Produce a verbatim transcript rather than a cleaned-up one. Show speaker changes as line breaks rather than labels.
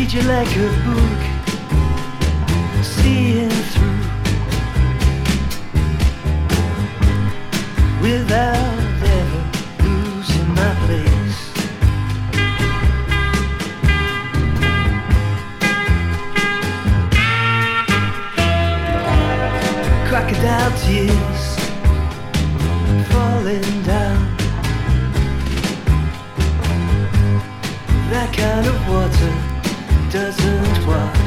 read you like a book, seeing through without ever losing my place. Crocodile tears falling down. That kind of water doesn't wash.